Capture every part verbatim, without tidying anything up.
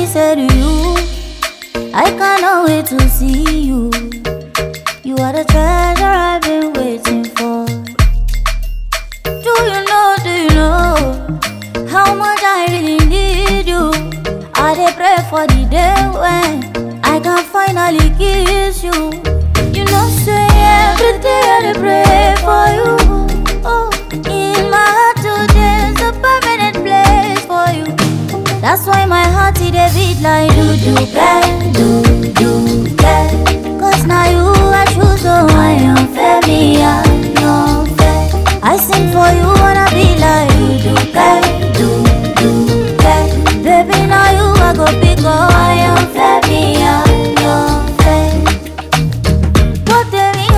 say to you, I cannot wait to see you. You are the treasure I've been waiting for. Do you know, do you know how much I really need you? I dey pray for the day when I can finally kiss you. You know, say every day I dey pray for you. Oh, in my heart today's a permanent place for you. That's why my heart it dey beat like do do bang, do do bang. Cause now you I choose, so I am fair, me I am fair. I sing for you wanna be like do do bang, do do bang. Baby now you I go pick up, I am fair, me I am fair. What there we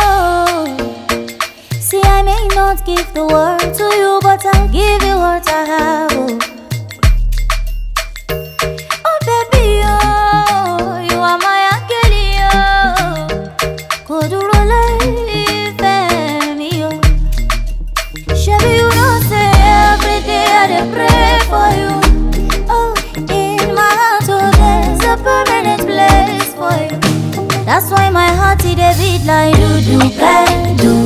go. See I may not give the world to you, but I'll give you what I have. Oh. Pray for you. Oh, in my heart, oh, there's a permanent place for you. That's why my heart it dey beat like do do bang, do